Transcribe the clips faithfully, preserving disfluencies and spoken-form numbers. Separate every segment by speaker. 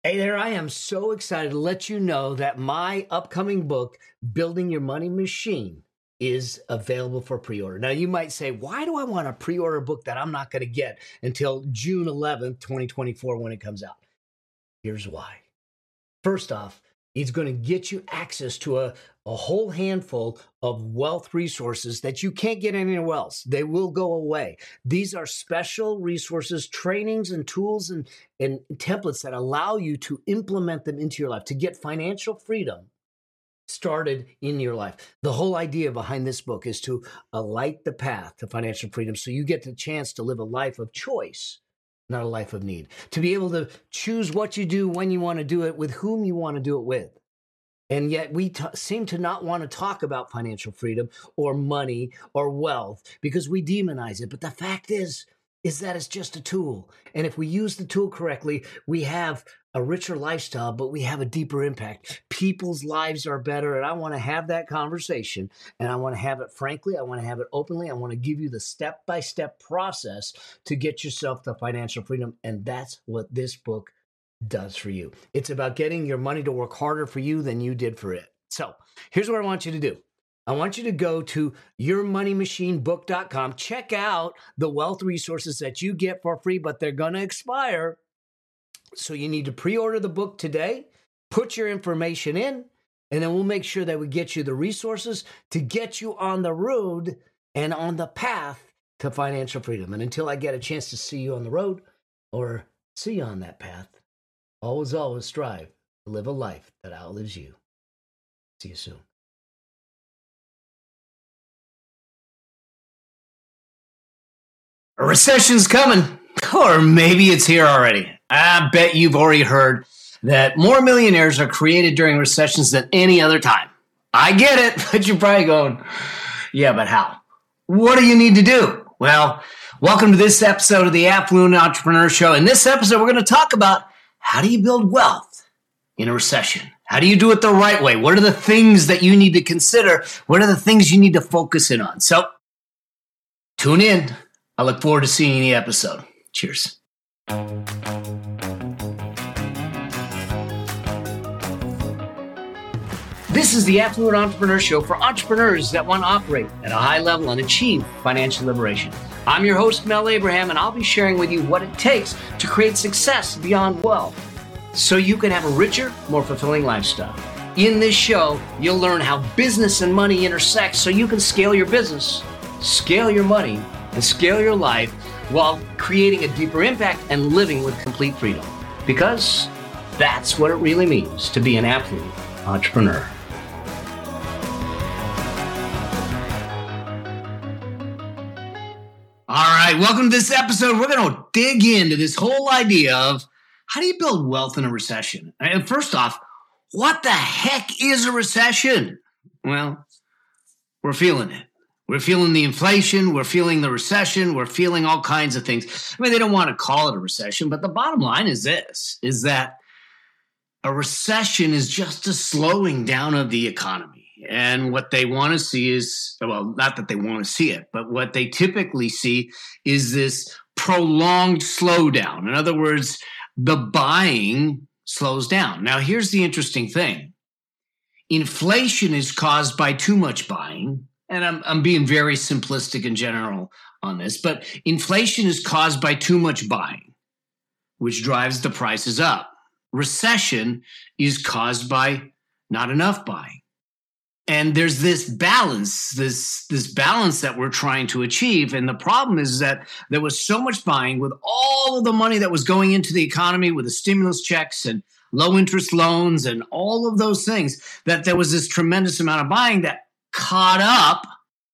Speaker 1: Hey there, I am so excited to let you know that my upcoming book, Building Your Money Machine, is available for pre-order. Now, you might say, why do I want to pre-order a book that I'm not going to get until June eleventh, twenty twenty-four when it comes out? Here's why. First off, it's going to get you access to a, a whole handful of wealth resources that you can't get anywhere else. They will go away. These are special resources, trainings, and tools and, and templates that allow you to implement them into your life, to get financial freedom started in your life. The whole idea behind this book is to alight the path to financial freedom so you get the chance to live a life of choice, not a life of need. To be able to choose what you do, when you want to do it, with whom you want to do it with. And yet we t- seem to not want to talk about financial freedom or money or wealth because we demonize it. But the fact is, is that it's just a tool. And if we use the tool correctly, we have a richer lifestyle, but we have a deeper impact. People's lives are better. And I want to have that conversation. And I want to have it frankly. I want to have it openly. I want to give you the step-by-step process to get yourself to financial freedom. And that's what this book does for you. It's about getting your money to work harder for you than you did for it. So here's what I want you to do. I want you to go to your money machine book dot com. Check out the wealth resources that you get for free, but they're going to expire. So you need to pre-order the book today, put your information in, and then we'll make sure that we get you the resources to get you on the road and on the path to financial freedom. And until I get a chance to see you on the road or see you on that path, always, always strive to live a life that outlives you. See you soon. A recession's coming, or maybe it's here already. I bet you've already heard that more millionaires are created during recessions than any other time. I get it, but you're probably going, yeah, but how? What do you need to do? Well, welcome to this episode of the Affluent Entrepreneur Show. In this episode, we're going to talk about how do you build wealth in a recession? How do you do it the right way? What are the things that you need to consider? What are the things you need to focus in on? So tune in. I look forward to seeing you in the episode. Cheers. This is the Affluent Entrepreneur Show for entrepreneurs that want to operate at a high level and achieve financial liberation. I'm your host, Mel Abraham, and I'll be sharing with you what it takes to create success beyond wealth so you can have a richer, more fulfilling lifestyle. In this show, you'll learn how business and money intersect so you can scale your business, scale your money, and scale your life while creating a deeper impact and living with complete freedom. Because that's what it really means to be an affluent entrepreneur. All right, welcome to this episode. We're going to dig into this whole idea of how do you build wealth in a recession? And first off, what the heck is a recession? Well, we're feeling it. We're feeling the inflation. We're feeling the recession. We're feeling all kinds of things. I mean, they don't want to call it a recession, but the bottom line is this, is that a recession is just a slowing down of the economy. And what they want to see is, well, not that they want to see it, but what they typically see is this prolonged slowdown. In other words, the buying slows down. Now, here's the interesting thing. Inflation is caused by too much buying. And I'm, I'm being very simplistic in general on this, but inflation is caused by too much buying, which drives the prices up. Recession is caused by not enough buying. And there's this balance, this, this balance that we're trying to achieve. And the problem is that there was so much buying with all of the money that was going into the economy with the stimulus checks and low interest loans and all of those things, that there was this tremendous amount of buying that caught up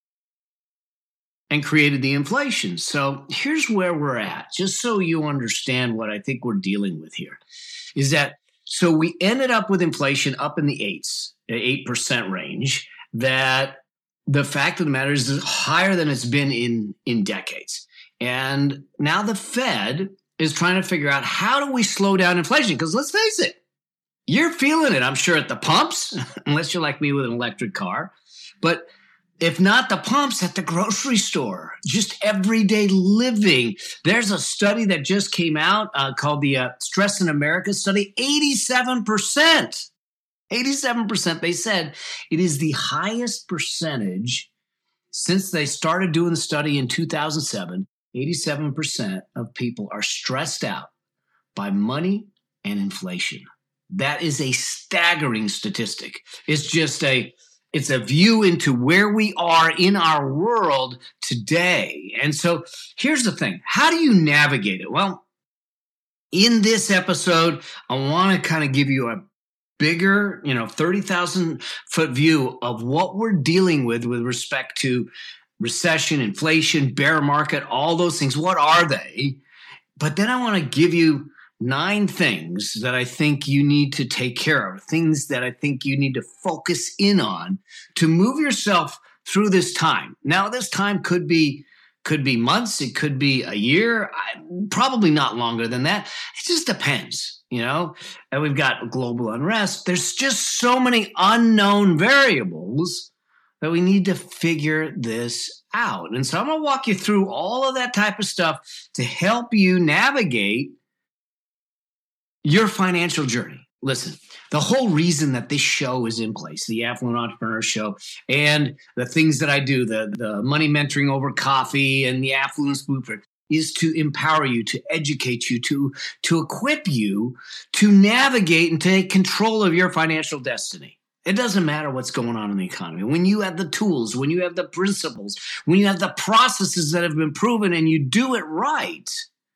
Speaker 1: and created the inflation. So here's where we're at, just so you understand what I think we're dealing with here, is that so we ended up with inflation up in the eights, eight percent range, that the fact of the matter is higher than it's been in, in decades. And now the Fed is trying to figure out how do we slow down inflation? Because let's face it, you're feeling it, I'm sure, at the pumps, unless you're like me with an electric car. But if not the pumps, at the grocery store, just everyday living. There's a study that just came out uh, called the uh, Stress in America study. eighty-seven percent, eighty-seven percent, they said it is the highest percentage since they started doing the study in two thousand seven. eighty-seven percent of people are stressed out by money and inflation. That is a staggering statistic. It's just a It's a view into where we are in our world today. And so here's the thing. How do you navigate it? Well, in this episode, I want to kind of give you a bigger, you know, thirty thousand foot view of what we're dealing with with respect to recession, inflation, bear market, all those things. What are they? But then I want to give you nine things that I think you need to take care of, things that I think you need to focus in on to move yourself through this time. Now, this time could be could be months, it could be a year, I, probably not longer than that. It just depends, you know. And we've got global unrest. There's just so many unknown variables that we need to figure this out. And so I'm going to walk you through all of that type of stuff to help you navigate your financial journey. Listen, the whole reason that this show is in place, the Affluent Entrepreneur Show, and the things that I do, the, the money mentoring over coffee and the Affluence Blueprint, is to empower you, to educate you, to, to equip you to navigate and take control of your financial destiny. It doesn't matter what's going on in the economy. When you have the tools, when you have the principles, when you have the processes that have been proven and you do it right,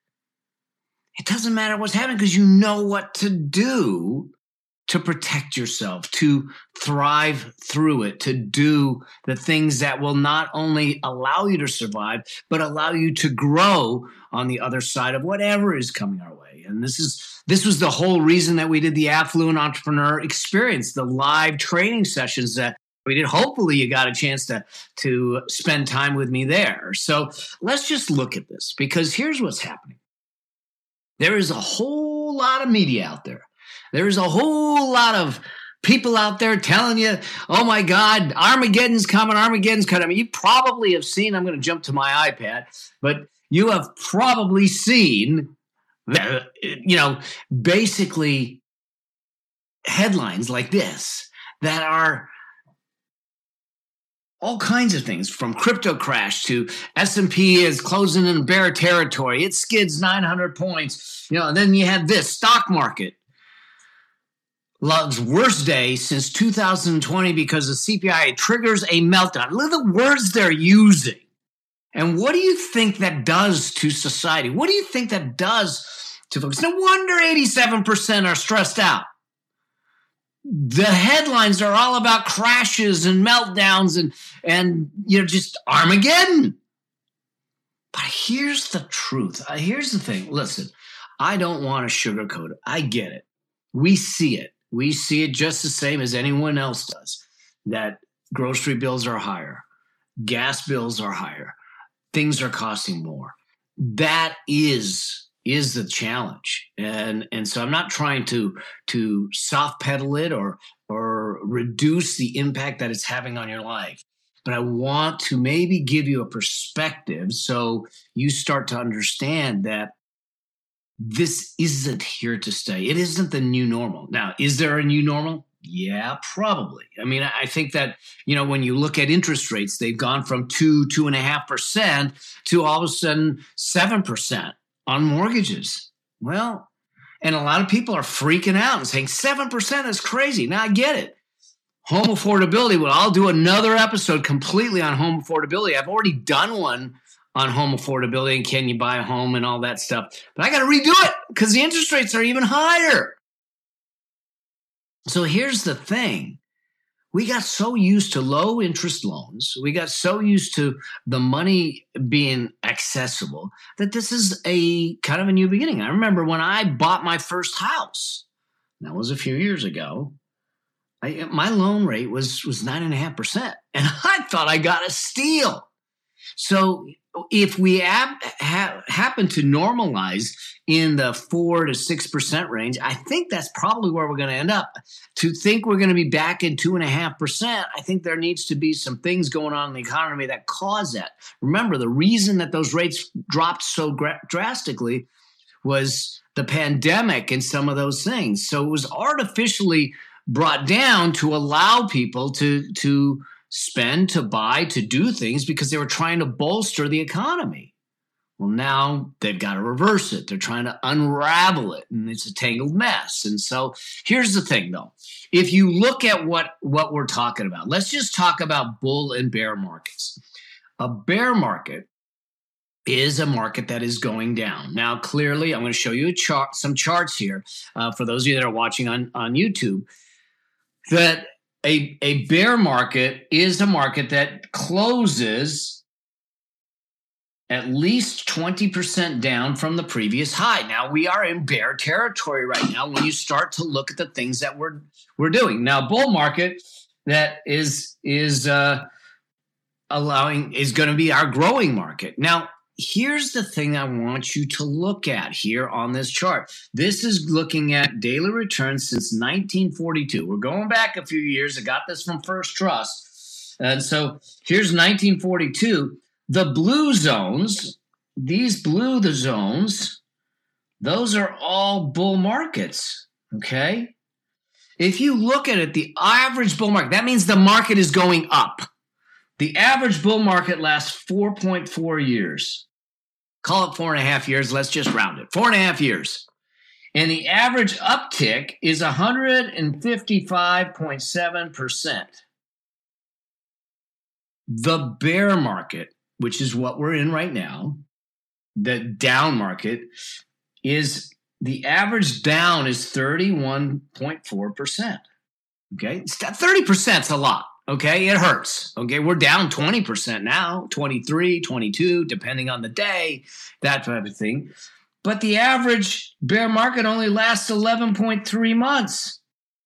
Speaker 1: it doesn't matter what's happening because you know what to do to protect yourself, to thrive through it, to do the things that will not only allow you to survive, but allow you to grow on the other side of whatever is coming our way. And this is this was the whole reason that we did the Affluent Entrepreneur Experience, the live training sessions that we did. Hopefully you got a chance to, to spend time with me there. So let's just look at this, because here's what's happening. There is a whole lot of media out there. There is a whole lot of people out there telling you, oh my God, Armageddon's coming, Armageddon's coming. I mean, you probably have seen, I'm going to jump to my iPad, but you have probably seen, that, you know, basically headlines like this that are all kinds of things, from crypto crash to S and P is closing in bear territory. It skids nine hundred points. You know, and then you have this stock market. Love's worst day since two thousand twenty because the C P I triggers a meltdown. Look at the words they're using. And what do you think that does to society? What do you think that does to folks? No wonder eighty-seven percent are stressed out. The headlines are all about crashes and meltdowns and, and you know, just Armageddon. But here's the truth. Uh, here's the thing. Listen, I don't want to sugarcoat it. I get it. We see it. We see it just the same as anyone else does, that grocery bills are higher, gas bills are higher, things are costing more. That is is the challenge. And and so I'm not trying to to soft pedal it or or reduce the impact that it's having on your life. But I want to maybe give you a perspective so you start to understand that this isn't here to stay. It isn't the new normal. Now, is there a new normal? Yeah, probably. I mean, I think that, you know, when you look at interest rates, they've gone from two, two and a half percent to all of a sudden seven percent on mortgages. Well, and a lot of people are freaking out and saying seven percent is crazy. Now, I get it. Home affordability. Well, I'll do another episode completely on home affordability. I've already done one on home affordability and can you buy a home and all that stuff. But I got to redo it because the interest rates are even higher. So here's the thing. We got so used to low interest loans. We got so used to the money being accessible that this is a kind of a new beginning. I remember when I bought my first house, that was a few years ago, I, my loan rate was, was nine and a half percent. And I thought I got a steal. So if we ab- ha- happen to normalize in the four to six percent range, I think that's probably where we're going to end up. To think we're going to be back in two and a half percent, I think there needs to be some things going on in the economy that cause that. Remember, the reason that those rates dropped so gra- drastically was the pandemic and some of those things. So it was artificially brought down to allow people to to spend, to buy, to do things because they were trying to bolster the economy. Well, now they've got to reverse it. They're trying to unravel it, and it's a tangled mess. And so here's the thing, though. If you look at what, what we're talking about, let's just talk about bull and bear markets. A bear market is a market that is going down. Now, clearly, I'm going to show you a chart, some charts here uh, for those of you that are watching on, on YouTube, that A, a bear market is a market that closes at least twenty percent down from the previous high. Now, we are in bear territory right now when you start to look at the things that we're we're doing. Now, bull market that is is uh, allowing is going to be our growing market. Now, here's the thing I want you to look at here on this chart. This is looking at daily returns since nineteen forty-two. We're going back a few years. I got this from First Trust. And so here's nineteen forty-two. The blue zones, these blue the zones, those are all bull markets, okay? If you look at it, the average bull market, that means the market is going up. The average bull market lasts four point four years. Call it four and a half years. Let's just round it. Four and a half years. And the average uptick is one hundred fifty-five point seven percent. The bear market, which is what we're in right now, the down market, is the average down is thirty-one point four percent. Okay? thirty percent is a lot. Okay, it hurts. Okay, we're down twenty percent now, twenty-three, twenty-two, depending on the day, that type of thing. But the average bear market only lasts eleven point three months.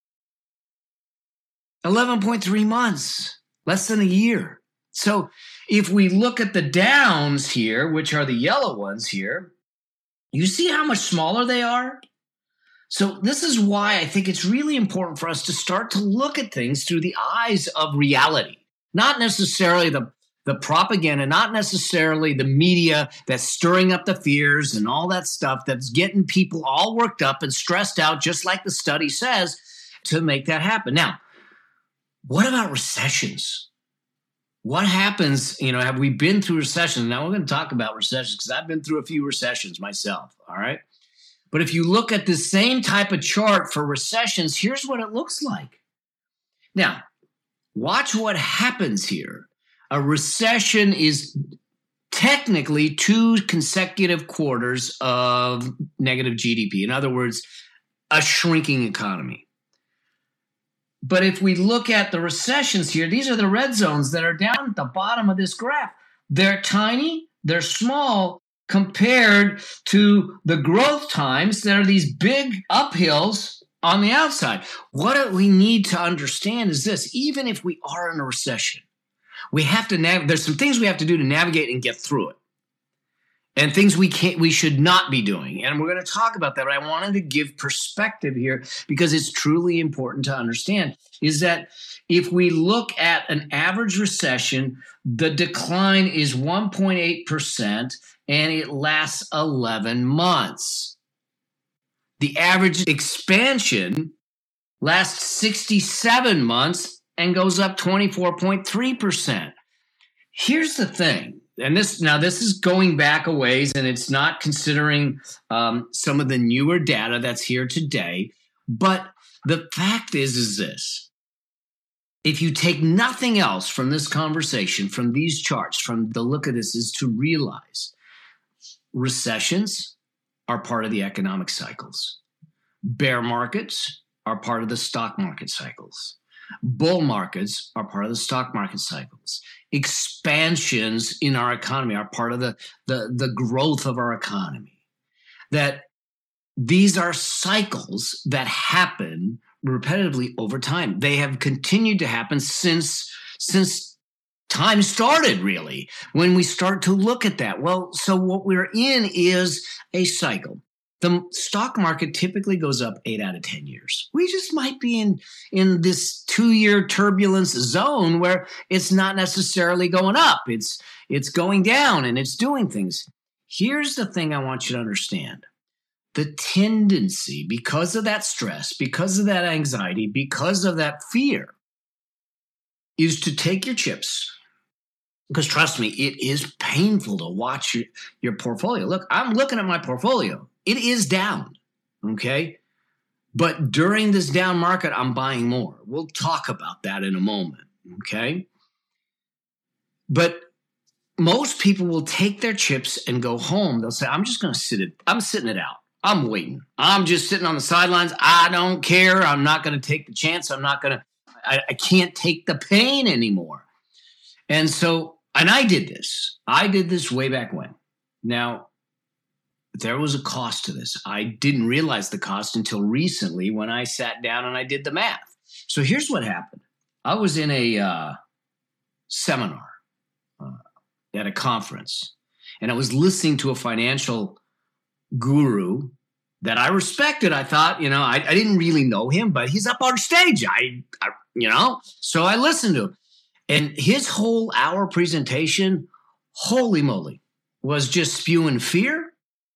Speaker 1: eleven point three months, less than a year. So if we look at the downs here, which are the yellow ones here, you see how much smaller they are? So this is why I think it's really important for us to start to look at things through the eyes of reality, not necessarily the, the propaganda, not necessarily the media that's stirring up the fears and all that stuff that's getting people all worked up and stressed out, just like the study says, to make that happen. Now, what about recessions? What happens, you know, have we been through recessions? Now, we're going to talk about recessions because I've been through a few recessions myself, all right? But if you look at the same type of chart for recessions, here's what it looks like. Now, watch what happens here. A recession is technically two consecutive quarters of negative G D P. In other words, a shrinking economy. But if we look at the recessions here, these are the red zones that are down at the bottom of this graph. They're tiny, they're small, compared to the growth times that are these big uphills on the outside. What we need to understand is this: even if we are in a recession, we have to nav- there's some things we have to do to navigate and get through it, and things we can't, we should not be doing. And we're going to talk about that. But I wanted to give perspective here because it's truly important to understand is that if we look at an average recession, the decline is one point eight percent. And it lasts eleven months. The average expansion lasts sixty-seven months and goes up twenty-four point three percent. Here's the thing, and this now this is going back a ways, and it's not considering um, some of the newer data that's here today, but the fact is, is this. If you take nothing else from this conversation, from these charts, from the look of this, is to realize recessions are part of the economic cycles. Bear markets are part of the stock market cycles. Bull markets are part of the stock market cycles. Expansions in our economy are part of the, the, the growth of our economy. That these are cycles that happen repetitively over time. They have continued to happen since, since
Speaker 2: time started, really, when we start to look at that. Well, so what we're in is a cycle. The stock market typically goes up eight out of ten years. We just might be in, in this two-year turbulence zone where it's not necessarily going up. It's, it's going down and it's doing things. Here's the thing I want you to understand. The tendency, because of that stress, because of that anxiety, because of that fear, is to take your chips. Because trust me, it is painful to watch your, your portfolio. Look, I'm looking at my portfolio. It is down, okay? But during this down market, I'm buying more. We'll talk about that in a moment, okay? But most people will take their chips and go home. They'll say, I'm just going to sit it. I'm sitting it out. I'm waiting. I'm just sitting on the sidelines. I don't care. I'm not going to take the chance. I'm not going to, I, I can't take the pain anymore. And so, and I did this. I did this way back when. Now, there was a cost to this. I didn't realize the cost until recently when I sat down and I did the math. So here's what happened. I was in a uh, seminar uh, at a conference, and I was listening to a financial guru that I respected. I thought, you know, I, I didn't really know him, but he's up on stage. I, I, you know, so I listened to him. And his whole hour presentation, holy moly, was just spewing fear,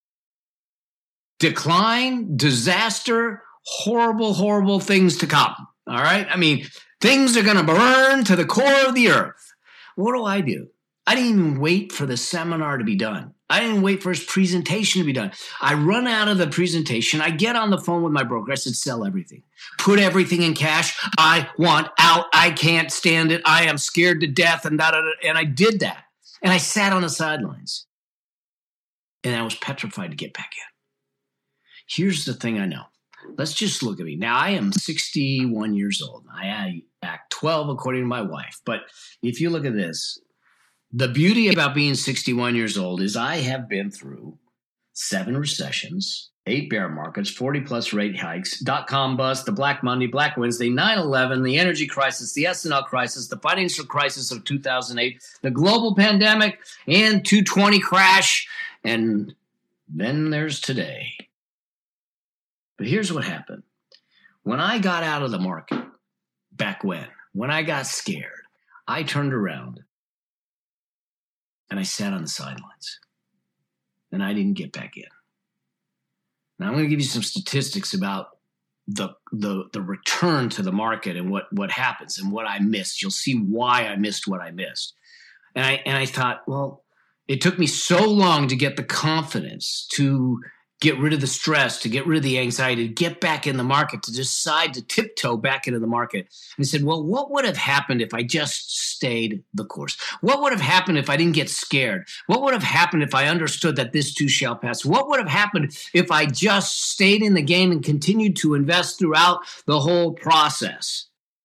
Speaker 2: decline, disaster, horrible, horrible things to come. All right. I mean, things are going to burn to the core of the earth. What do I do? I didn't even wait for the seminar to be done. I didn't wait for his presentation to be done. I run out of the presentation. I get on the phone with my broker. I said, sell everything. Put everything in cash. I want out. I can't stand it. I am scared to death. And, da, da, da. And I did that. And I sat on the sidelines. And I was petrified to get back in. Here's the thing I know. Let's just look at me. Now, I am sixty-one years old. I act twelve according to my wife. But if you look at this, the beauty about being sixty-one years old is I have been through seven recessions, eight bear markets, forty plus rate hikes, dot-com bust, the Black Monday, Black Wednesday, nine eleven, the energy crisis, the S and L crisis, the financial crisis of two thousand eight, the global pandemic, and two twenty crash. And then there's today. But here's what happened. When I got out of the market back when, when I got scared, I turned around and I sat on the sidelines and I didn't get back in. Now I'm going to give you some statistics about the, the, the return to the market and what, what happens and what I missed. You'll see why I missed what I missed. And I, and I thought, well, it took me so long to get the confidence to get rid of the stress, to get rid of the anxiety, to get back in the market, to decide to tiptoe back into the market. And I said, well, what would have happened if I just stayed the course? What would have happened if I didn't get scared? What would have happened if I understood that this too shall pass? What would have happened if I just stayed in the game and continued to invest throughout the whole process?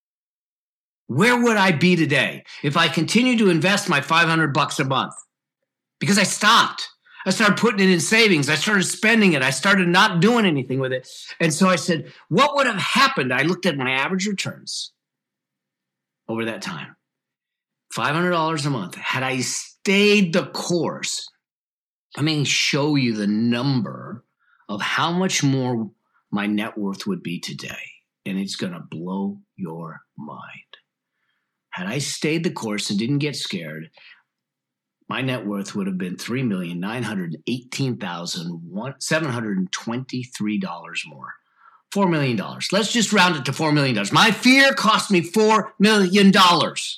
Speaker 2: Where would I be today if I continued to invest my five hundred bucks a month? Because I stopped. I started putting it in savings. I started spending it. I started not doing anything with it. And so I said, what would have happened? I looked at my average returns over that time. five hundred dollars a month. Had I stayed the course, I mean, show you the number of how much more my net worth would be today. And it's going to blow your mind. Had I stayed the course and didn't get scared, my net worth would have been three million nine hundred eighteen thousand seven hundred twenty-three dollars more. four million dollars. Let's just round it to four million dollars. My fear cost me four million dollars.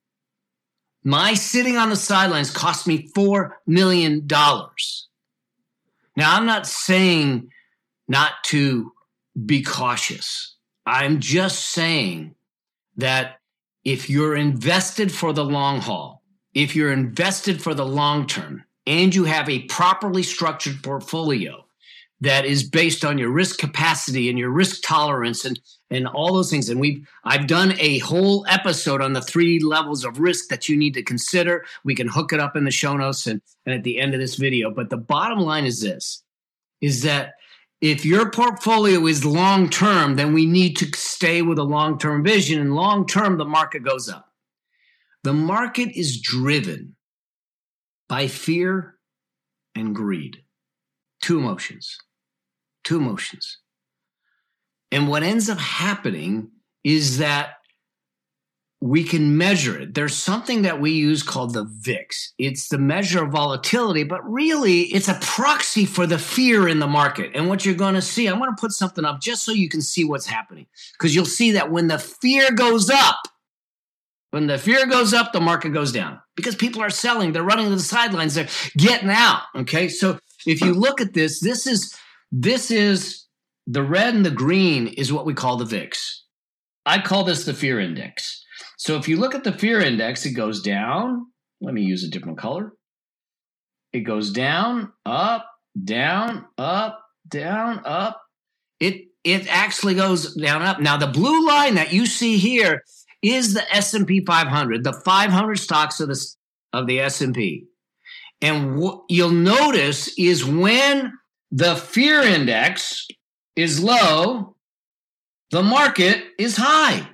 Speaker 2: My sitting on the sidelines cost me four million dollars. Now, I'm not saying not to be cautious. I'm just saying that if you're invested for the long haul, if you're invested for the long term and you have a properly structured portfolio that is based on your risk capacity and your risk tolerance and, and all those things. And we've, I've done a whole episode on the three levels of risk that you need to consider. We can hook it up in the show notes and, and at the end of this video. But the bottom line is this, is that if your portfolio is long-term, then we need to stay with a long-term vision, and long-term, the market goes up. The market is driven by fear and greed. Two emotions. Two emotions. And what ends up happening is that we can measure it. There's something that we use called the V I X. It's the measure of volatility, but really it's a proxy for the fear in the market. And what you're going to see, I'm going to put something up just so you can see what's happening. Because you'll see that when the fear goes up, when the fear goes up, the market goes down. Because people are selling, they're running to the sidelines, they're getting out. Okay, so if you look at this, this is this is the red and the green is what we call the V I X. I call this the fear index. So if you look at the fear index, it goes down. Let me use a different color. It goes down, up, down, up, down, up. It it actually goes down, up. Now, the blue line that you see here is the S and P five hundred, the five hundred stocks of the, of the S and P. And what you'll notice is when the fear index is low, the market is high.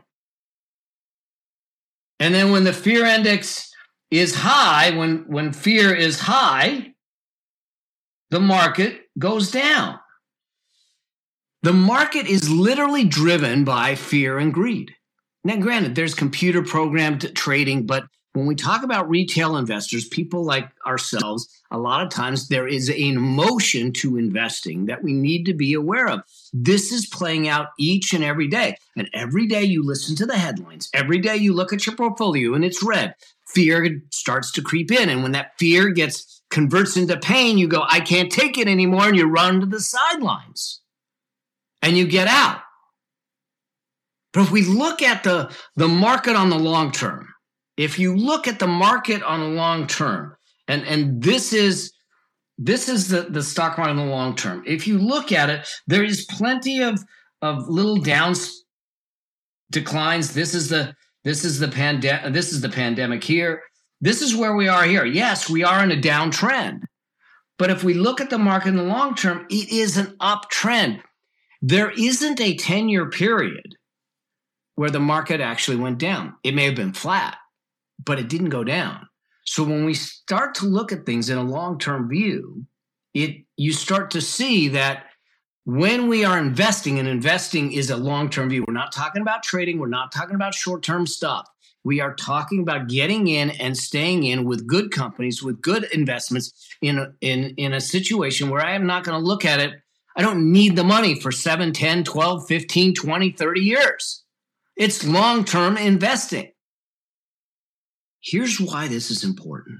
Speaker 2: And then when the fear index is high, when, when fear is high, the market goes down. The market is literally driven by fear and greed. Now, granted, there's computer programmed trading, but when we talk about retail investors, people like ourselves, a lot of times there is an emotion to investing that we need to be aware of. This is playing out each and every day. And every day you listen to the headlines. Every day you look at your portfolio and it's red. Fear starts to creep in. And when that fear gets converts into pain, you go, I can't take it anymore. And you run to the sidelines and you get out. But if we look at the, the market on the long term, if you look at the market on the long term, and, and this is this is the, the stock market on the long term. If you look at it, there is plenty of, of little down declines. This is the this is the pandemic. This is the pandemic here. This is where we are here. Yes, we are in a downtrend. But if we look at the market in the long term, it is an uptrend. There isn't a ten-year period where the market actually went down. It may have been flat, but it didn't go down. So when we start to look at things in a long-term view, it you start to see that when we are investing, and investing is a long-term view, we're not talking about trading, we're not talking about short-term stuff. We are talking about getting in and staying in with good companies, with good investments in a, in, in a situation where I am not going to look at it. I don't need the money for seven, ten, twelve, fifteen, twenty, thirty years. It's long-term investing. Here's why this is important.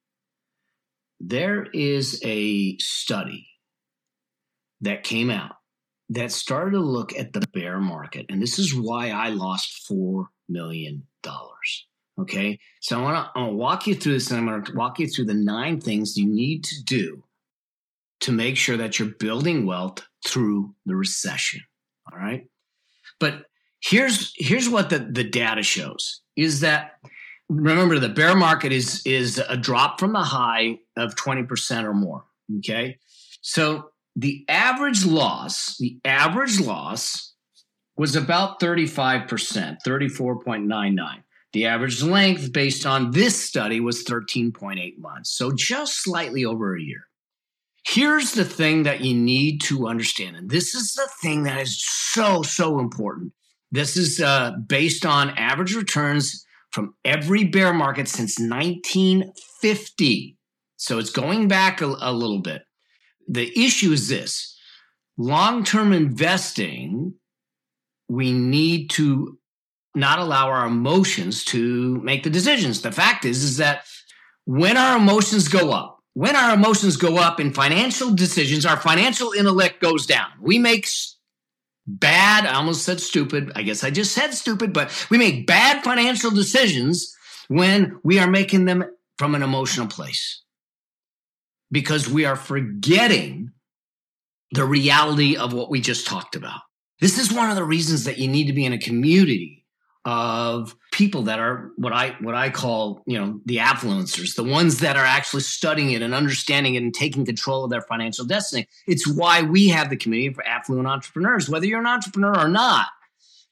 Speaker 2: There is a study that came out that started to look at the bear market. And this is why I lost four million dollars. Okay. So I want to I want to walk you through this, and I'm going to walk you through the nine things you need to do to make sure that you're building wealth through the recession. All right. But here's, here's what the, the data shows is that, remember, the bear market is, is a drop from the high of twenty percent or more. Okay. So the average loss, the average loss was about thirty-five percent, thirty-four point nine nine. The average length based on this study was thirteen point eight months. So just slightly over a year. Here's the thing that you need to understand. And this is the thing that is so, so important. This is uh, based on average returns from every bear market since nineteen fifty. So it's going back a, a little bit. The issue is this. Long-term investing, we need to not allow our emotions to make the decisions. The fact is, is that when our emotions go up, when our emotions go up in financial decisions, our financial intellect goes down. We make bad, I almost said stupid, I guess I just said stupid, but we make bad financial decisions when we are making them from an emotional place. Because we are forgetting the reality of what we just talked about. This is one of the reasons that you need to be in a community of people that are what I what I call, you know, the affluencers, the ones that are actually studying it and understanding it and taking control of their financial destiny. It's why we have the community for affluent entrepreneurs, whether you're an entrepreneur or not,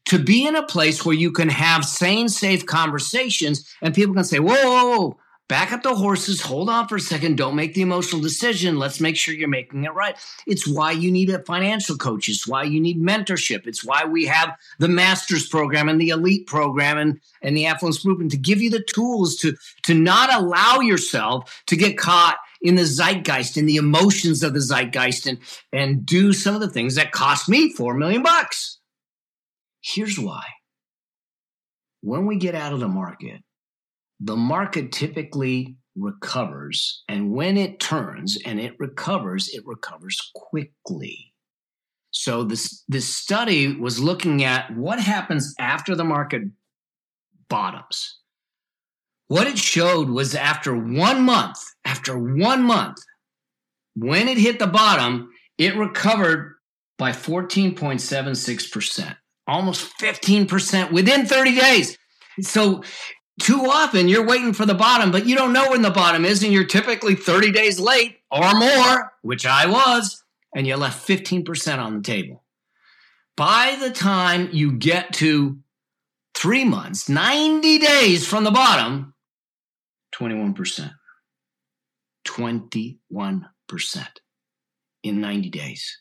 Speaker 2: to be in a place where you can have sane, safe conversations and people can say, whoa, whoa, whoa, back up the horses, hold on for a second, don't make the emotional decision, let's make sure you're making it right. It's why you need a financial coach. It's why you need mentorship. It's why we have the master's program and the elite program and, and the affluence blueprint to give you the tools to, to not allow yourself to get caught in the zeitgeist, in the emotions of the zeitgeist, and, and do some of the things that cost me four million bucks. Here's why. When we get out of the market, the market typically recovers, and when it turns and it recovers, it recovers quickly. So this, this study was looking at what happens after the market bottoms. What it showed was after one month, after one month, when it hit the bottom, it recovered by fourteen point seven six percent, almost fifteen percent within thirty days. So too often you're waiting for the bottom, but you don't know when the bottom is, and you're typically thirty days late or more, which I was, and you left fifteen percent on the table. By the time you get to three months, ninety days from the bottom, twenty-one percent. twenty-one percent in ninety days.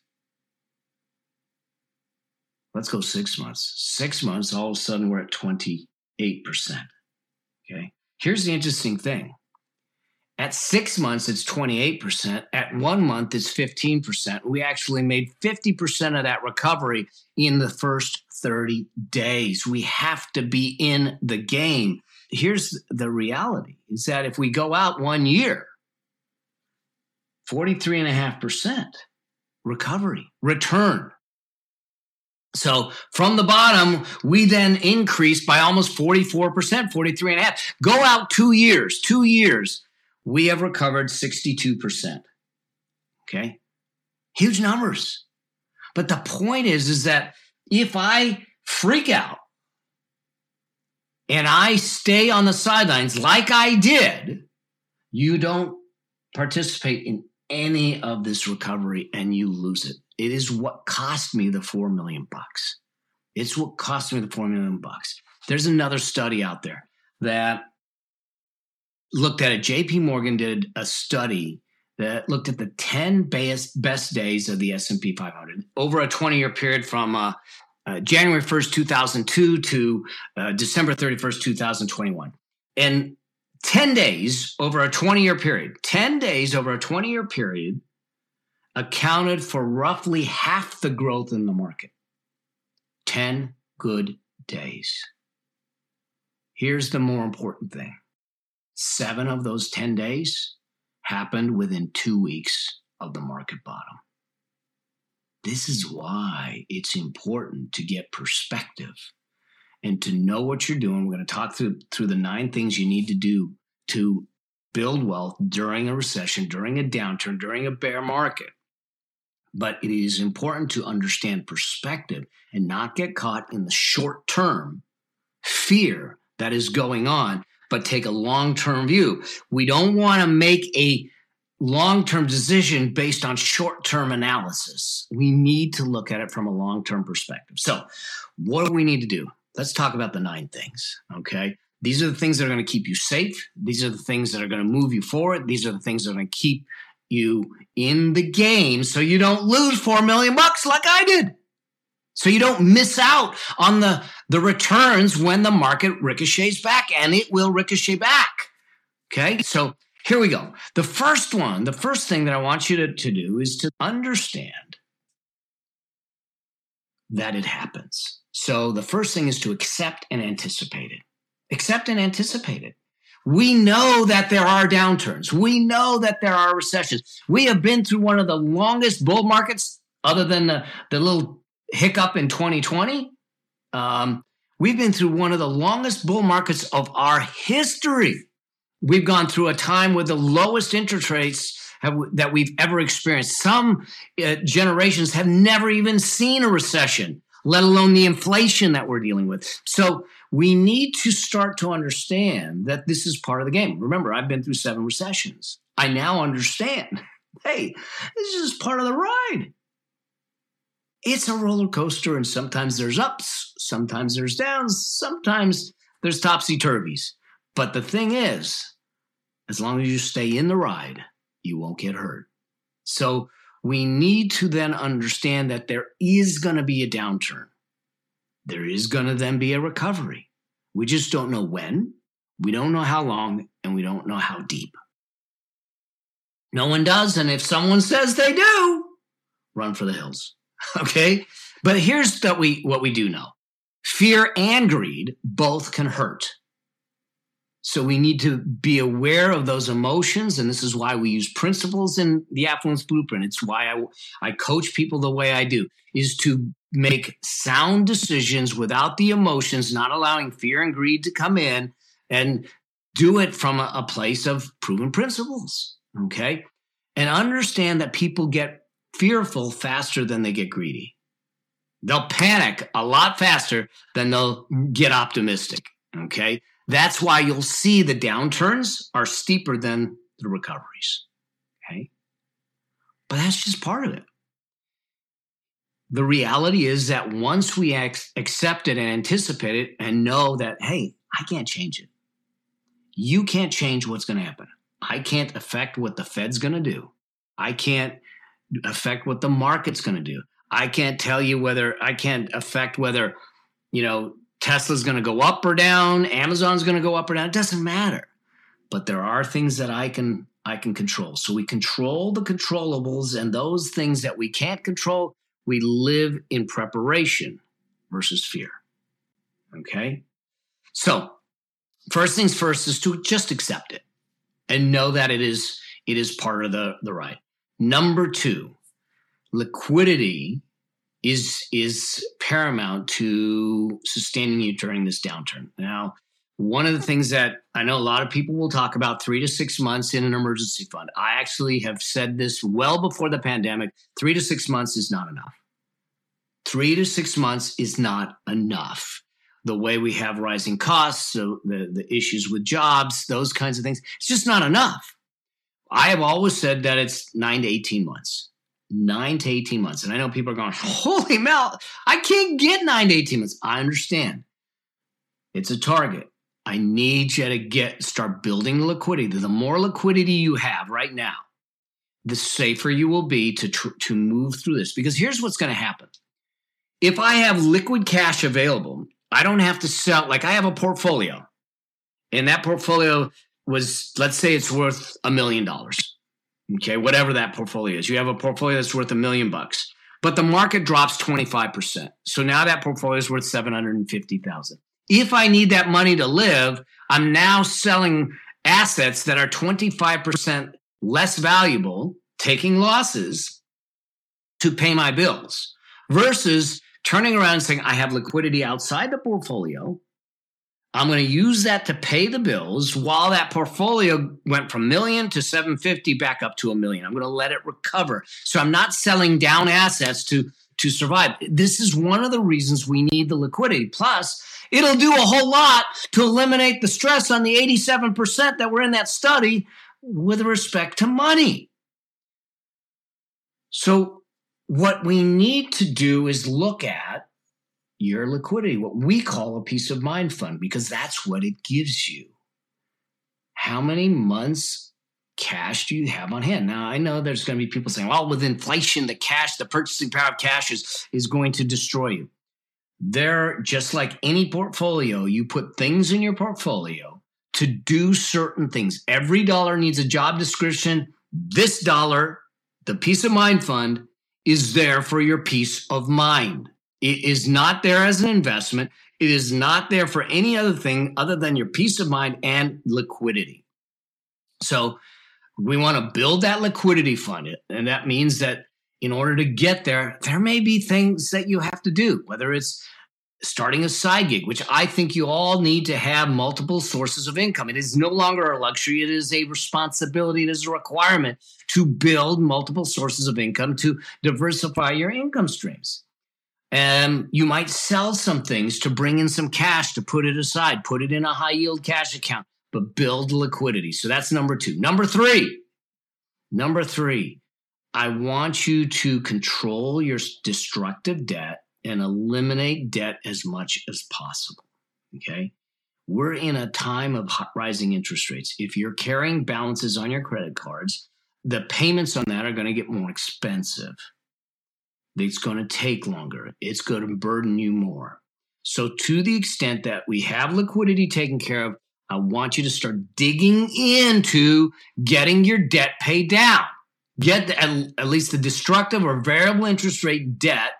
Speaker 2: Let's go six months. Six months, all of a sudden we're at twenty-eight percent. Okay. Here's the interesting thing. At six months, it's twenty-eight percent. At one month, it's fifteen percent. We actually made fifty percent of that recovery in the first thirty days. We have to be in the game. Here's the reality, is that if we go out one year, forty-three point five percent recovery, return. So from the bottom, we then increased by almost forty-four percent, forty-three point five. Go out two years, two years, we have recovered sixty-two percent. Okay? Huge numbers. But the point is, is that if I freak out and I stay on the sidelines like I did, you don't participate in any of this recovery and you lose it. It is what cost me the four million bucks. It's what cost me the four million bucks. There's another study out there that looked at it. J P Morgan did a study that looked at the ten best, best days of the S and P five hundred over a twenty-year period from uh, uh, January first, two thousand two to uh, December thirty-first, two thousand twenty-one. And ten days over a twenty-year period, ten days over a twenty-year period accounted for roughly half the growth in the market. ten good days. Here's the more important thing. Seven of those ten days happened within two weeks of the market bottom. This is why it's important to get perspective and to know what you're doing. We're going to talk through, through the nine things you need to do to build wealth during a recession, during a downturn, during a bear market. But it is important to understand perspective and not get caught in the short-term fear that is going on, but take a long-term view. We don't want to make a long-term decision based on short-term analysis. We need to look at it from a long-term perspective. So what do we need to do? Let's talk about the nine things, okay? These are the things that are going to keep you safe. These are the things that are going to move you forward. These are the things that are going to keep you in the game so you don't lose four million bucks like I did. So you don't miss out on the, the returns when the market ricochets back, and it will ricochet back. Okay, so here we go. The first one, the first thing that I want you to, to do is to understand that it happens. So the first thing is to accept and anticipate it. Accept and anticipate it. We know that there are downturns. We know that there are recessions. We have been through one of the longest bull markets, other than the, the little hiccup in twenty twenty. Um, we've been through one of the longest bull markets of our history. We've gone through a time with the lowest interest rates have, that we've ever experienced. Some uh, generations have never even seen a recession, let alone the inflation that we're dealing with. So we need to start to understand that this is part of the game. Remember, I've been through seven recessions. I now understand, hey, this is just part of the ride. It's a roller coaster, and sometimes there's ups, sometimes there's downs, sometimes there's topsy-turvies. But the thing is, as long as you stay in the ride, you won't get hurt. So we need to then understand that there is going to be a downturn. There is going to then be a recovery. We just don't know when, we don't know how long, and we don't know how deep. No one does, and if someone says they do, run for the hills. Okay? But here's that we what we do know. Fear and greed both can hurt. So we need to be aware of those emotions, and this is why we use principles in the Affluence Blueprint. It's why I, I coach people the way I do, is to make sound decisions without the emotions, not allowing fear and greed to come in, and do it from a, a place of proven principles, okay? And understand that people get fearful faster than they get greedy. They'll panic a lot faster than they'll get optimistic, okay? That's why you'll see the downturns are steeper than the recoveries, okay? But that's just part of it. The reality is that once we ac- accept it and anticipate it and know that, hey, I can't change it. You can't change what's going to happen. I can't affect what the Fed's going to do. I can't affect what the market's going to do. I can't tell you whether, I can't affect whether, you know, Tesla's going to go up or down, Amazon's going to go up or down. It doesn't matter. But there are things that I can I can control. So we control the controllables, and those things that we can't control, we live in preparation versus fear. Okay? So first things first is to just accept it and know that it is it is part of the, the ride. Number two, liquidity is is paramount to sustaining you during this downturn. Now, one of the things that I know a lot of people will talk about, three to six months in an emergency fund. I actually have said this well before the pandemic. Three to six months is not enough. Three to six months is not enough. The way we have rising costs, so the, the issues with jobs, those kinds of things, it's just not enough. I have always said that it's nine to eighteen months. Nine to eighteen months. And I know people are going, holy Mel, I can't get nine to eighteen months. I understand. It's a target. I need you to get start building liquidity. The more liquidity you have right now, the safer you will be to, tr- to move through this. Because here's what's going to happen. If I have liquid cash available, I don't have to sell. Like I have a portfolio. And that portfolio was, let's say it's worth a million dollars. Okay, whatever that portfolio is. You have a portfolio that's worth a million bucks, but the market drops twenty-five percent. So now that portfolio is worth seven hundred fifty thousand dollars. If I need that money to live, I'm now selling assets that are twenty-five percent less valuable, taking losses to pay my bills, versus turning around and saying, I have liquidity outside the portfolio. I'm going to use that to pay the bills while that portfolio went from million to seven fifty back up to a million. I'm going to let it recover. So I'm not selling down assets to, to survive. This is one of the reasons we need the liquidity. Plus, it'll do a whole lot to eliminate the stress on the eighty-seven percent that were in that study with respect to money. So what we need to do is look at your liquidity, what we call a peace of mind fund, because that's what it gives you. How many months cash do you have on hand? Now, I know there's going to be people saying, well, with inflation, the cash, the purchasing power of cash is, is going to destroy you. There, just like any portfolio, you put things in your portfolio to do certain things. Every dollar needs a job description. This dollar, the peace of mind fund, is there for your peace of mind. It is not there as an investment. It is not there for any other thing other than your peace of mind and liquidity. So we want to build that liquidity fund. And that means that in order to get there, there may be things that you have to do, whether it's starting a side gig, which I think you all need to have multiple sources of income. It is no longer a luxury. It is a responsibility. It is a requirement to build multiple sources of income to diversify your income streams. And you might sell some things to bring in some cash to put it aside, put it in a high yield cash account, but build liquidity. So that's number two. Number three, number three, I want you to control your destructive debt and eliminate debt as much as possible. Okay? We're in a time of rising interest rates. If you're carrying balances on your credit cards, the payments on that are going to get more expensive. It's going to take longer. It's going to burden you more. So to the extent that we have liquidity taken care of, I want you to start digging into getting your debt paid down. Get the, at, at least the destructive or variable interest rate debt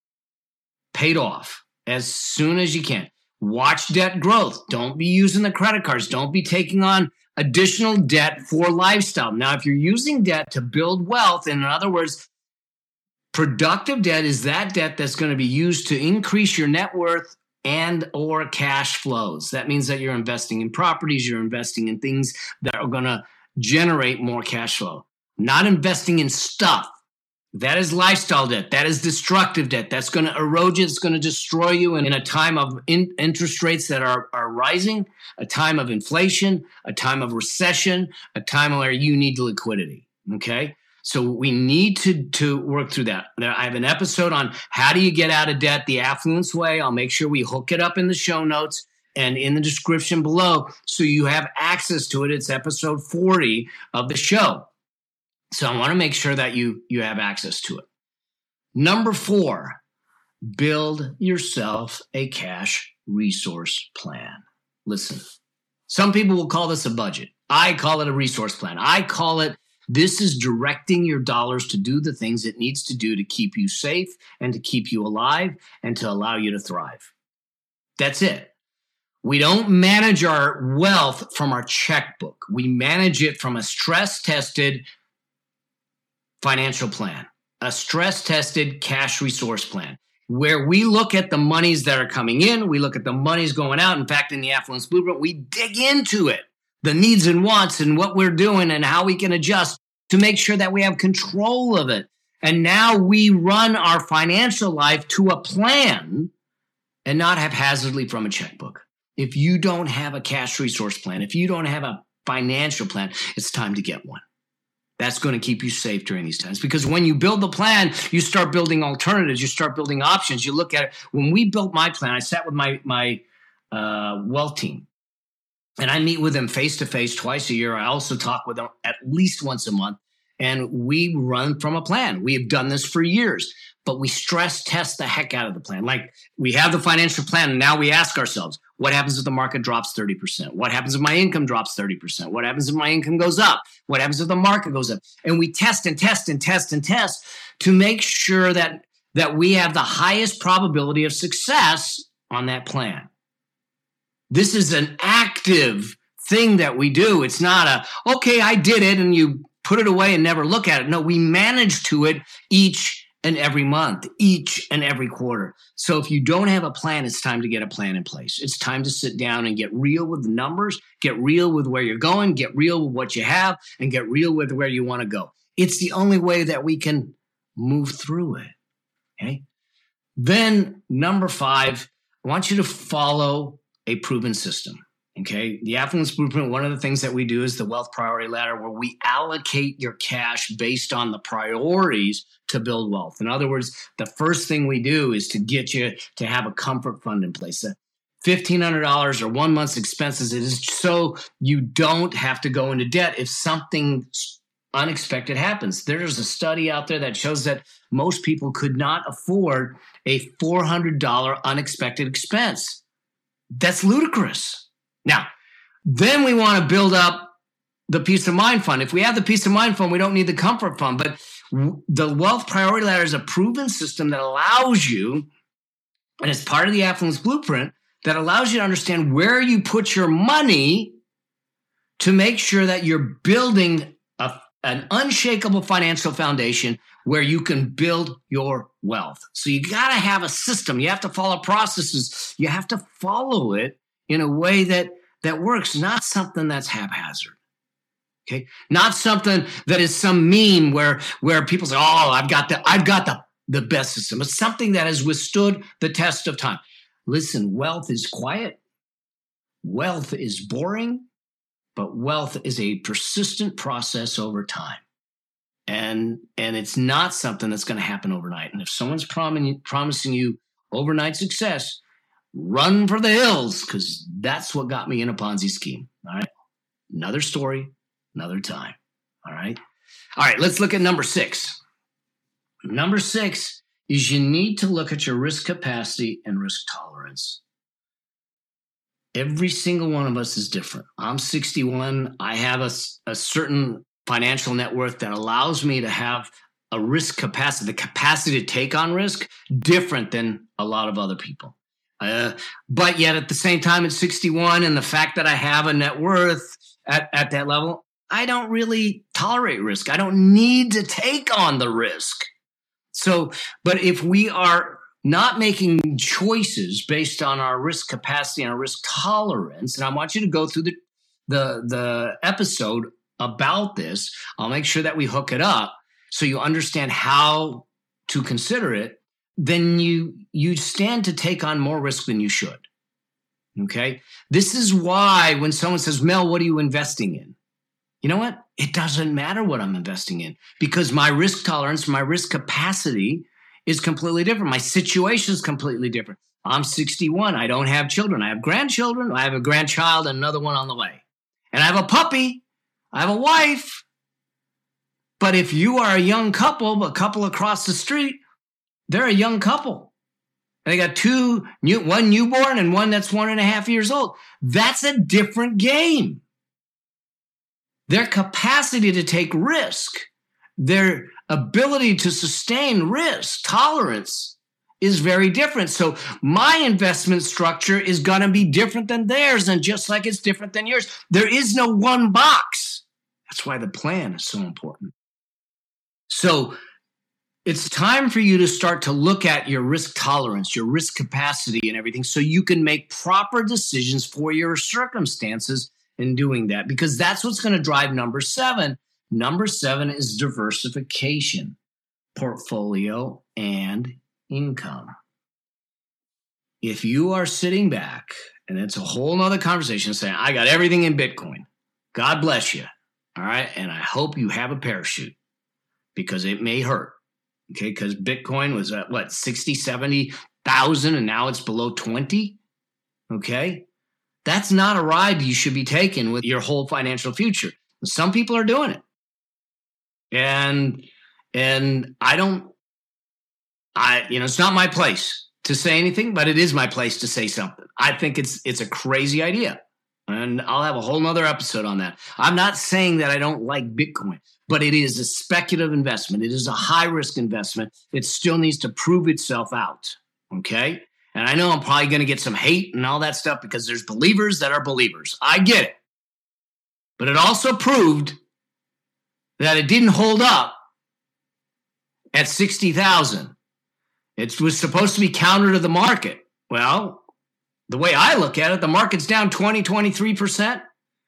Speaker 2: paid off as soon as you can. Watch debt growth. Don't be using the credit cards. Don't be taking on additional debt for lifestyle. Now, if you're using debt to build wealth, in other words, productive debt is that debt that's going to be used to increase your net worth and or cash flows. That means that you're investing in properties, you're investing in things that are going to generate more cash flow. Not investing in stuff. That is lifestyle debt. That is destructive debt. That's going to erode you. It's going to destroy you in, in a time of in, interest rates that are, are rising, a time of inflation, a time of recession, a time where you need liquidity. Okay? So we need to, to work through that. I have an episode on how do you get out of debt the affluence way. I'll make sure we hook it up in the show notes and in the description below so you have access to it. It's episode forty of the show. So I want to make sure that you, you have access to it. Number four, build yourself a cash resource plan. Listen, some people will call this a budget. I call it a resource plan. I call it, this is directing your dollars to do the things it needs to do to keep you safe and to keep you alive and to allow you to thrive. That's it. We don't manage our wealth from our checkbook. We manage it from a stress-tested financial plan, a stress-tested cash resource plan, where we look at the monies that are coming in, we look at the monies going out. In fact, in the Affluence Blueprint, we dig into it, the needs and wants and what we're doing and how we can adjust to make sure that we have control of it. And now we run our financial life to a plan and not haphazardly from a checkbook. If you don't have a cash resource plan, if you don't have a financial plan, it's time to get one. That's going to keep you safe during these times. Because when you build the plan, you start building alternatives. You start building options. You look at it. When we built my plan, I sat with my, my uh, wealth team. And I meet with them face-to-face twice a year. I also talk with them at least once a month. And we run from a plan. We have done this for years. But we stress test the heck out of the plan. Like, we have the financial plan, and now we ask ourselves, what happens if the market drops thirty percent? What happens if my income drops thirty percent? What happens if my income goes up? What happens if the market goes up? And we test and test and test and test to make sure that, that we have the highest probability of success on that plan. This is an active thing that we do. It's not a, okay, I did it, and you put it away and never look at it. No, we manage to it each and every month, each and every quarter. So if you don't have a plan, it's time to get a plan in place. It's time to sit down and get real with the numbers, get real with where you're going, get real with what you have, and get real with where you want to go. It's the only way that we can move through it. Okay. Then number five, I want you to follow a proven system. Okay. The Affluence Blueprint, one of the things that we do is the Wealth Priority Ladder, where we allocate your cash based on the priorities to build wealth. In other words, the first thing we do is to get you to have a comfort fund in place. fifteen hundred dollars or one month's expenses, it is so you don't have to go into debt if something unexpected happens. There's a study out there that shows that most people could not afford a four hundred dollars unexpected expense. That's ludicrous. Now, then we want to build up the peace of mind fund. If we have the peace of mind fund, we don't need the comfort fund. But the Wealth Priority Ladder is a proven system that allows you, and it's part of the Affluence Blueprint, that allows you to understand where you put your money to make sure that you're building a, an unshakable financial foundation where you can build your wealth. So you got to have a system. You have to follow processes. You have to follow it in a way that, that works, not something that's haphazard. Okay. Not something that is some meme where, where people say, oh, I've got the, I've got the, the best system. It's something that has withstood the test of time. Listen, wealth is quiet. Wealth is boring, but wealth is a persistent process over time. And, and it's not something that's going to happen overnight. And if someone's prom- promising you overnight success, run for the hills, because that's what got me in a Ponzi scheme. All right. Another story, another time. All right. All right. Let's look at number six. Number six is you need to look at your risk capacity and risk tolerance. Every single one of us is different. I'm sixty-one. I have a, a certain financial net worth that allows me to have a risk capacity, the capacity to take on risk, different than a lot of other people. Uh, but yet at the same time, at sixty-one, and the fact that I have a net worth at, at that level, I don't really tolerate risk. I don't need to take on the risk. So, but if we are not making choices based on our risk capacity and our risk tolerance, and I want you to go through the, the, the episode about this, I'll make sure that we hook it up so you understand how to consider it, then you, you stand to take on more risk than you should. Okay. This is why when someone says, Mel, what are you investing in? You know what? It doesn't matter what I'm investing in, because my risk tolerance, my risk capacity is completely different. My situation is completely different. I'm sixty-one. I don't have children. I have grandchildren. I have a grandchild and another one on the way. And I have a puppy. I have a wife. But if you are a young couple, a couple across the street, they're a young couple. And they got two, new, one newborn and one that's one and a half years old. That's a different game. Their capacity to take risk, their ability to sustain risk, tolerance is very different. So my investment structure is going to be different than theirs, and just like it's different than yours. There is no one box. That's why the plan is so important. So it's time for you to start to look at your risk tolerance, your risk capacity and everything, so you can make proper decisions for your circumstances in doing that, because that's what's going to drive number seven. Number seven is diversification, portfolio, and income. If you are sitting back, and it's a whole nother conversation, saying, I got everything in Bitcoin. God bless you. All right. And I hope you have a parachute, because it may hurt. Okay. Because Bitcoin was at what, sixty, seventy thousand, and now it's below twenty. Okay. That's not a ride you should be taking with your whole financial future. Some people are doing it. And, and I don't, I, you know, it's not my place to say anything, but it is my place to say something. I think it's, it's a crazy idea. And I'll have a whole nother episode on that. I'm not saying that I don't like Bitcoin, but it is a speculative investment. It is a high risk investment. It still needs to prove itself out. Okay. And I know I'm probably going to get some hate and all that stuff, because there's believers that are believers. I get it. But it also proved that it didn't hold up at sixty thousand. It was supposed to be counter to the market. Well, the way I look at it, the market's down twenty, twenty-three percent.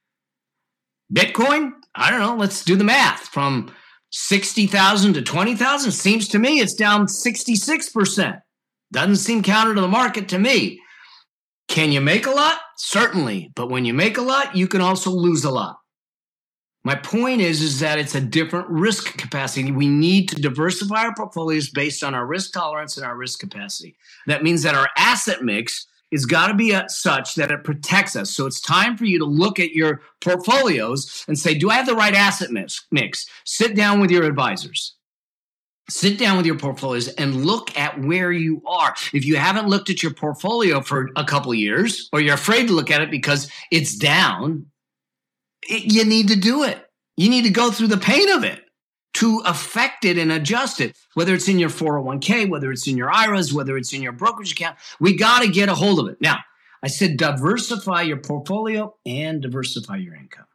Speaker 2: Bitcoin, I don't know, let's do the math. From sixty thousand to twenty thousand, seems to me it's down sixty-six percent. Doesn't seem counter to the market to me. Can you make a lot? Certainly. But when you make a lot, you can also lose a lot. My point is, is that it's a different risk capacity. We need to diversify our portfolios based on our risk tolerance and our risk capacity. That means that our asset mix has got to be such that it protects us. So it's time for you to look at your portfolios and say, do I have the right asset mix? mix? Sit down with your advisors. Sit down with your portfolios and look at where you are. If you haven't looked at your portfolio for a couple of years, or you're afraid to look at it because it's down, it, you need to do it. You need to go through the pain of it to affect it and adjust it, whether it's in your four oh one k, whether it's in your I R As, whether it's in your brokerage account. We got to get a hold of it. Now, I said diversify your portfolio and diversify your income.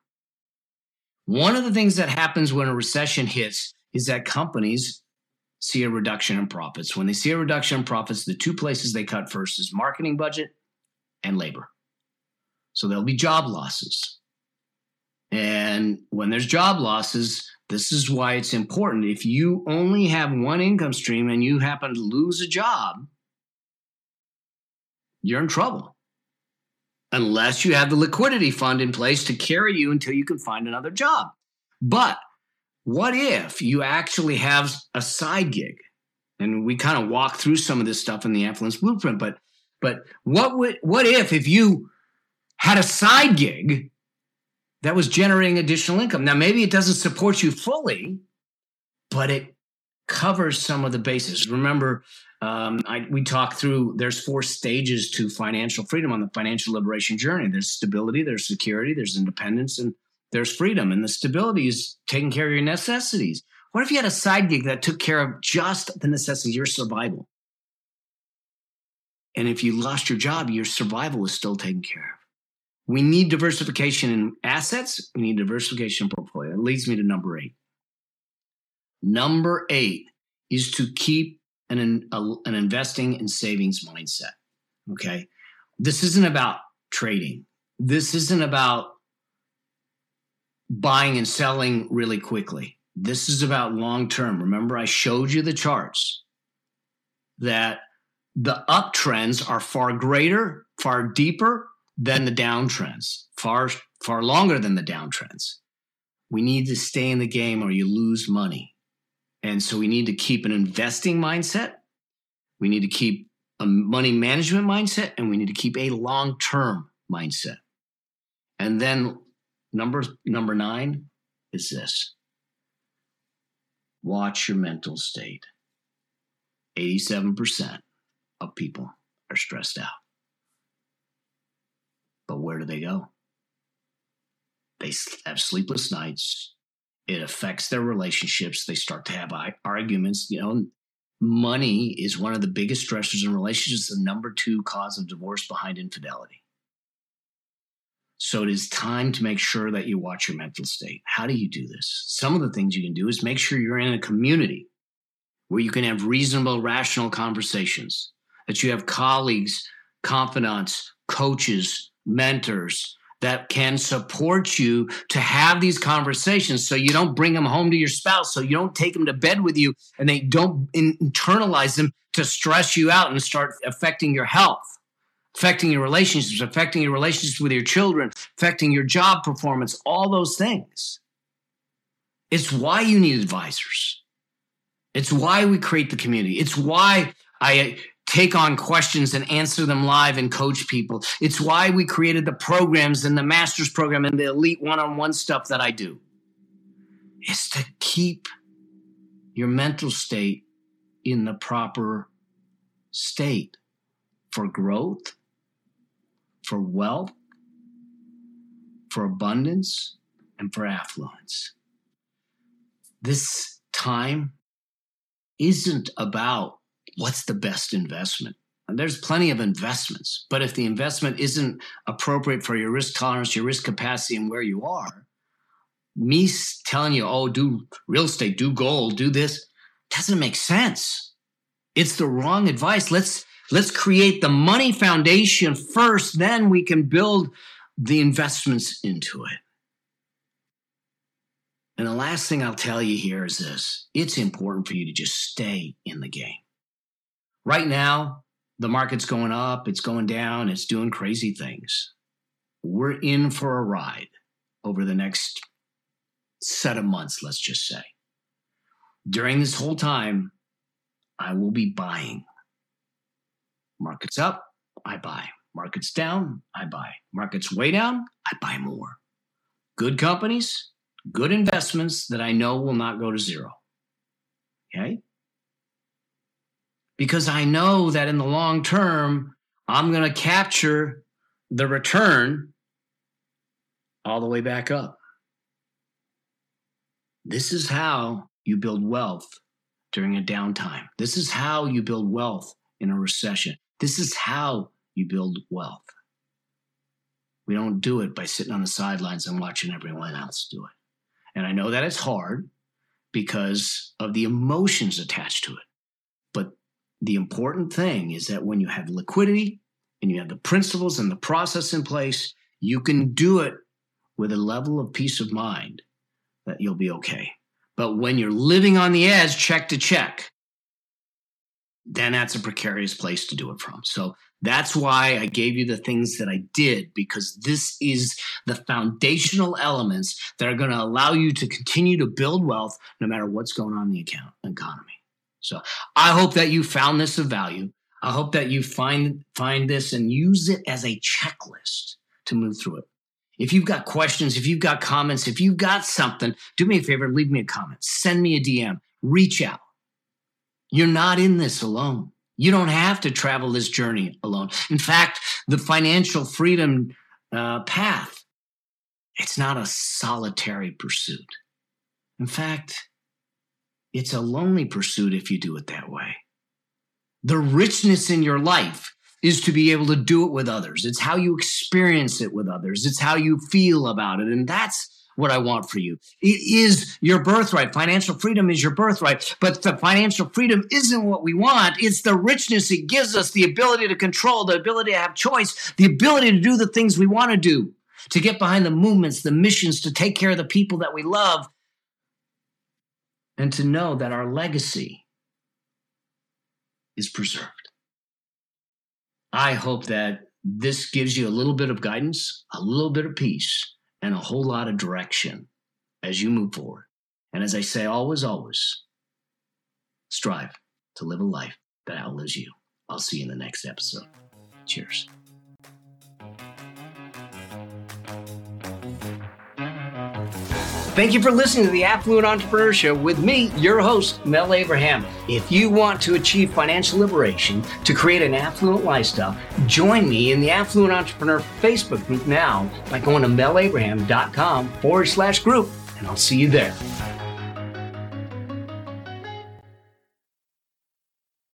Speaker 2: One of the things that happens when a recession hits is that companies see a reduction in profits. When they see a reduction in profits, the two places they cut first is marketing budget and labor. So there'll be job losses. And when there's job losses, this is why it's important. If you only have one income stream and you happen to lose a job, you're in trouble. Unless you have the liquidity fund in place to carry you until you can find another job. But what if you actually have a side gig? And we kind of walk through some of this stuff in the Affluence Blueprint, but but what would what if if you had a side gig that was generating additional income? Now, maybe it doesn't support you fully, but it covers some of the bases. Remember, um, I, we talked through, there's four stages to financial freedom on the financial liberation journey. There's stability, there's security, there's independence, and there's freedom. And the stability is taking care of your necessities. What if you had a side gig that took care of just the necessities, your survival? And if you lost your job, your survival is still taken care of. We need diversification in assets. We need diversification in portfolio. That leads me to number eight. Number eight is to keep an, a, an investing and savings mindset. Okay. This isn't about trading. This isn't about buying and selling really quickly. This is about long-term. Remember, I showed you the charts that the uptrends are far greater, far deeper than the downtrends, far, far longer than the downtrends. We need to stay in the game or you lose money. And so we need to keep an investing mindset. We need to keep a money management mindset, and we need to keep a long-term mindset. And then number, number nine is this. Watch your mental state. eighty-seven percent of people are stressed out. But where do they go? They have sleepless nights. It affects their relationships. They start to have arguments. You know, money is one of the biggest stressors in relationships, the number two cause of divorce behind infidelity. So it is time to make sure that you watch your mental state. How do you do this? Some of the things you can do is make sure you're in a community where you can have reasonable, rational conversations, that you have colleagues, confidants, coaches, mentors that can support you to have these conversations, so you don't bring them home to your spouse, so you don't take them to bed with you and they don't internalize them to stress you out and start affecting your health, affecting your relationships, affecting your relationships with your children, affecting your job performance, all those things. It's why you need advisors. It's why we create the community. It's why I take on questions and answer them live and coach people. It's why we created the programs and the master's program and the elite one-on-one stuff that I do. It's to keep your mental state in the proper state for growth, for wealth, for abundance, and for affluence. This time isn't about what's the best investment. And there's plenty of investments, but if the investment isn't appropriate for your risk tolerance, your risk capacity, and where you are, me telling you, oh, do real estate, do gold, do this, doesn't make sense. It's the wrong advice. Let's let's create the money foundation first, then we can build the investments into it. And the last thing I'll tell you here is this. It's important for you to just stay in the game. Right now, the market's going up, it's going down, it's doing crazy things. We're in for a ride over the next set of months, let's just say. During this whole time, I will be buying. Market's up, I buy. Market's down, I buy. Market's way down, I buy more. Good companies, good investments that I know will not go to zero. Okay? Because I know that in the long term, I'm going to capture the return all the way back up. This is how you build wealth during a downtime. This is how you build wealth in a recession. This is how you build wealth. We don't do it by sitting on the sidelines and watching everyone else do it. And I know that it's hard because of the emotions attached to it. But the important thing is that when you have liquidity and you have the principles and the process in place, you can do it with a level of peace of mind that you'll be okay. But when you're living on the edge, check to check, then that's a precarious place to do it from. So that's why I gave you the things that I did, because this is the foundational elements that are going to allow you to continue to build wealth no matter what's going on in the account economy. So I hope that you found this of value. I hope that you find, find this and use it as a checklist to move through it. If you've got questions, if you've got comments, if you've got something, do me a favor, leave me a comment, send me a D M, reach out. You're not in this alone. You don't have to travel this journey alone. In fact, the financial freedom uh, path, it's not a solitary pursuit. In fact, it's a lonely pursuit if you do it that way. The richness in your life is to be able to do it with others. It's how you experience it with others. It's how you feel about it. And that's what I want for you. It is your birthright. Financial freedom is your birthright. But the financial freedom isn't what we want. It's the richness it gives us, the ability to control, the ability to have choice, the ability to do the things we want to do, to get behind the movements, the missions, to take care of the people that we love, and to know that our legacy is preserved. I hope that this gives you a little bit of guidance, a little bit of peace, and a whole lot of direction as you move forward. And as I say, always, always strive to live a life that outlives you. I'll see you in the next episode. Cheers. Thank you for listening to the Affluent Entrepreneur Show with me, your host, Mel Abraham. If you want to achieve financial liberation to create an affluent lifestyle, join me in the Affluent Entrepreneur Facebook group now by going to melabraham.com forward slash group, and I'll see you there.